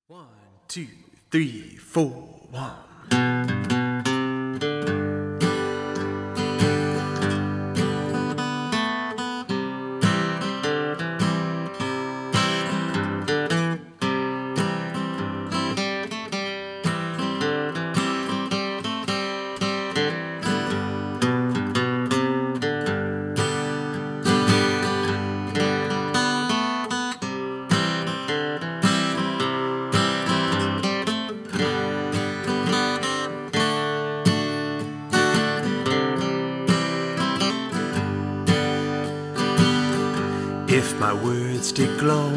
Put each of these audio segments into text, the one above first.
1, 2, 3, 4, 1. If my words did glow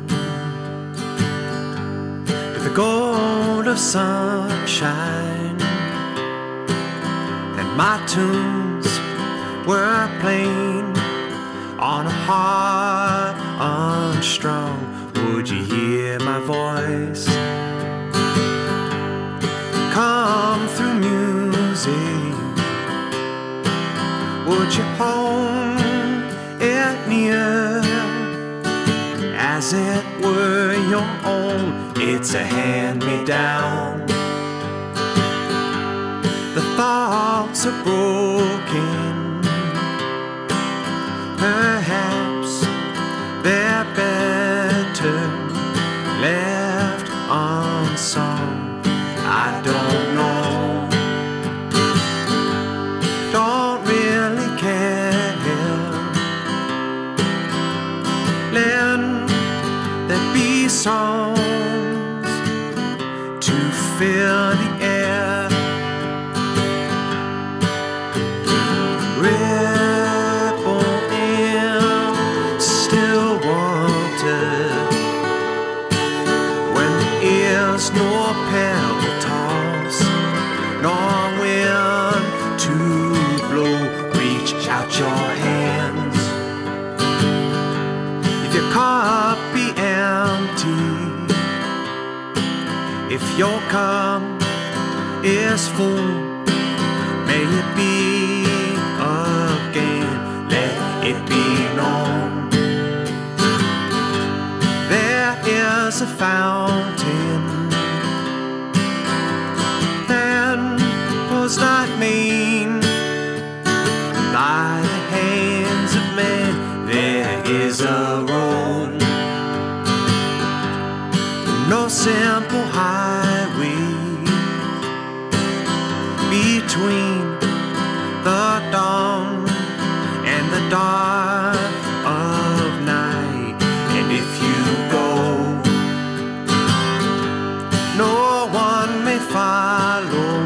with the gold of sunshine, and my tunes were plain on a heart unstrung, would you hear my voice come through music? Would you hold it near as it were your own? It's a hand-me-down. The thoughts are broken, perhaps they're better left unsung. I don't know, don't really care. Let there be songs to fill the air. Ripple in still water when there is no pebble toss, nor wind to blow. Reach out your hands. If your cup be empty, if your cup is full, may it be again, let it be known. There is a fountain that was not made by the hands of men. There is a road, no simple highway between the dawn and the dark of night. And if you go, no one may follow.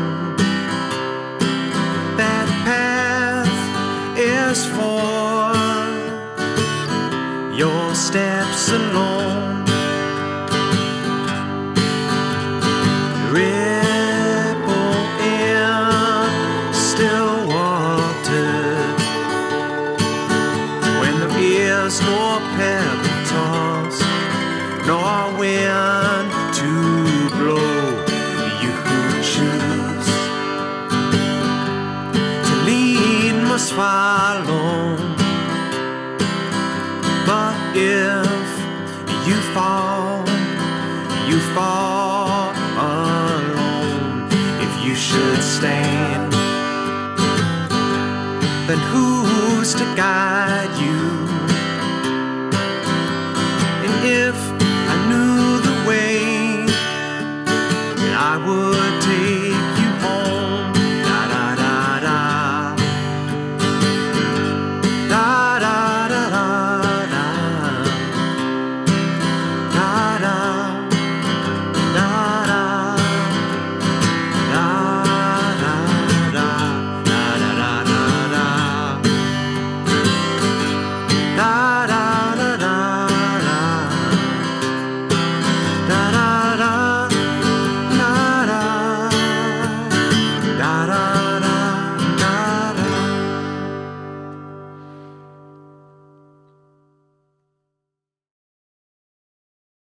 That path is for your steps alone. Ripple in still water when there is no pebble toss, nor wind to blow. You who choose to lead must follow. But if you fall, you fall alone. If you should stand, then who's to guide you?